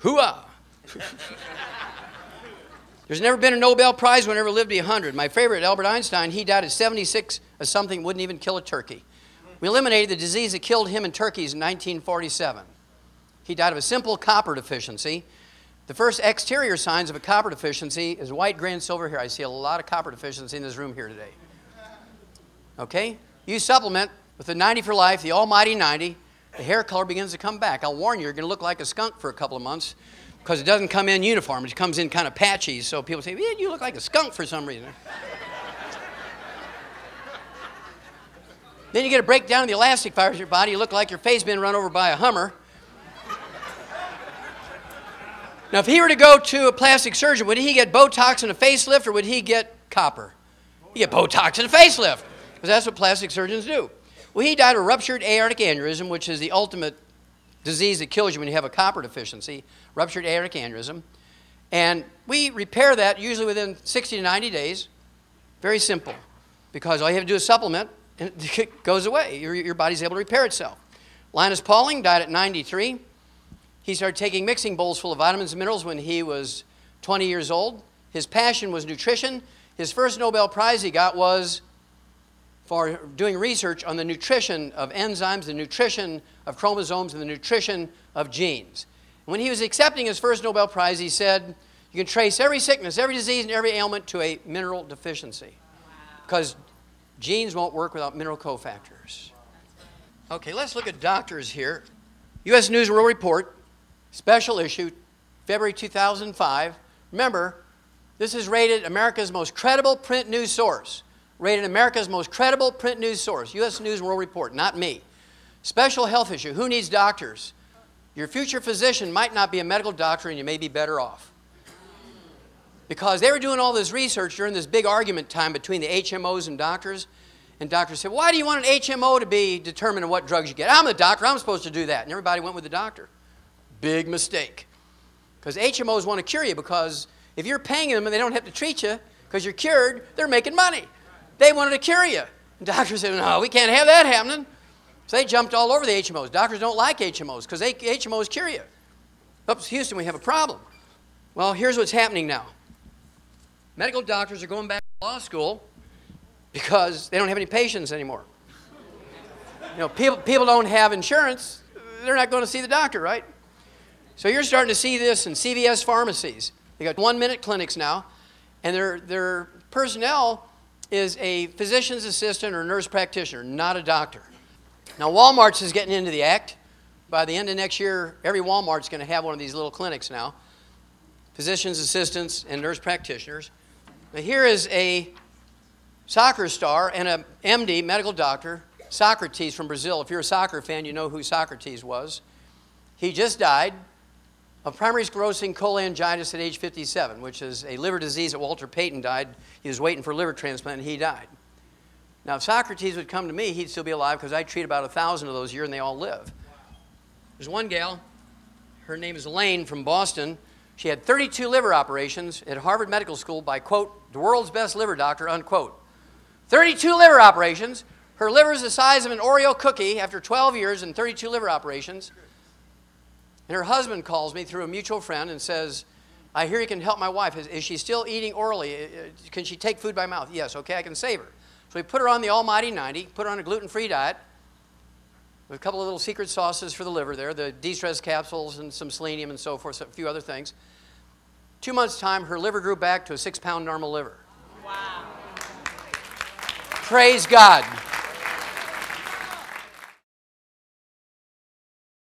Hooah! There's never been a Nobel Prize winner ever lived to be 100. My favorite, Albert Einstein, he died at 76 of something that wouldn't even kill a turkey. We eliminated the disease that killed him and turkeys in 1947. He died of a simple copper deficiency. The first exterior signs of a copper deficiency is white, gray, and silver hair. I see a lot of copper deficiency in this room here today. Okay? You supplement with the 90 for life, the almighty 90, the hair color begins to come back. I'll warn you, you're going to look like a skunk for a couple of months because it doesn't come in uniform. It comes in kind of patchy, so people say, you look like a skunk for some reason. Then you get a breakdown of the elastic fibers in your body. You look like your face been run over by a Hummer. Now, if he were to go to a plastic surgeon, would he get Botox and a facelift, or would he get copper? He'd get Botox and a facelift, because that's what plastic surgeons do. Well, he died of ruptured aortic aneurysm, which is the ultimate disease that kills you when you have a copper deficiency, ruptured aortic aneurysm. And we repair that usually within 60 to 90 days. Very simple, because all you have to do is supplement, and it goes away. Your body's able to repair itself. Linus Pauling died at 93. He started taking mixing bowls full of vitamins and minerals when he was 20 years old. His passion was nutrition. His first Nobel Prize he got was for doing research on the nutrition of enzymes, the nutrition of chromosomes, and the nutrition of genes. When he was accepting his first Nobel Prize, he said, you can trace every sickness, every disease, and every ailment to a mineral deficiency. Because genes won't work without mineral cofactors. Okay, let's look at doctors here. U.S. News and World Report, special issue, February 2005. Remember, this is rated America's most credible print news source. Rated America's most credible print news source. U.S. News and World Report, not me. Special health issue. Who needs doctors? Your future physician might not be a medical doctor, and you may be better off. Because they were doing all this research during this big argument time between the HMOs and doctors said, why do you want an HMO to be determining what drugs you get? I'm the doctor. I'm supposed to do that. And everybody went with the doctor. Big mistake. Because HMOs want to cure you, because if you're paying them and they don't have to treat you because you're cured, they're making money. They wanted to cure you. And doctors said, no, we can't have that happening. So they jumped all over the HMOs. Doctors don't like HMOs because HMOs cure you. Oops, Houston, we have a problem. Well, here's what's happening now. Medical doctors are going back to law school because they don't have any patients anymore. You know, people don't have insurance. They're not going to see the doctor, right? So you're starting to see this in CVS pharmacies. They got 1-minute clinics now, and their personnel is a physician's assistant or nurse practitioner, not a doctor. Now, Walmart's is getting into the act. By the end of next year, every Walmart's going to have one of these little clinics now. Physician's assistants and nurse practitioners. Now, here is a soccer star and a MD, medical doctor, Socrates from Brazil. If you're a soccer fan, you know who Socrates was. He just died of primary sclerosing cholangitis at age 57, which is a liver disease that Walter Payton died. He was waiting for a liver transplant, and he died. Now, if Socrates would come to me, he'd still be alive because I treat about 1,000 of those a year, and they all live. There's one gal, her name is Elaine from Boston. She had 32 liver operations at Harvard Medical School by, quote, the world's best liver doctor, unquote. 32 liver operations. Her liver is the size of an Oreo cookie after 12 years and 32 liver operations. And her husband calls me through a mutual friend and says, I hear you can help my wife. Is she still eating orally? Can she take food by mouth? Yes, okay, I can save her. So we put her on the almighty 90, put her on a gluten-free diet with a couple of little secret sauces for the liver there, the de-stress capsules and some selenium and so forth, a few other things. 2 months' time, her liver grew back to a 6-pound normal liver. Wow. Praise God.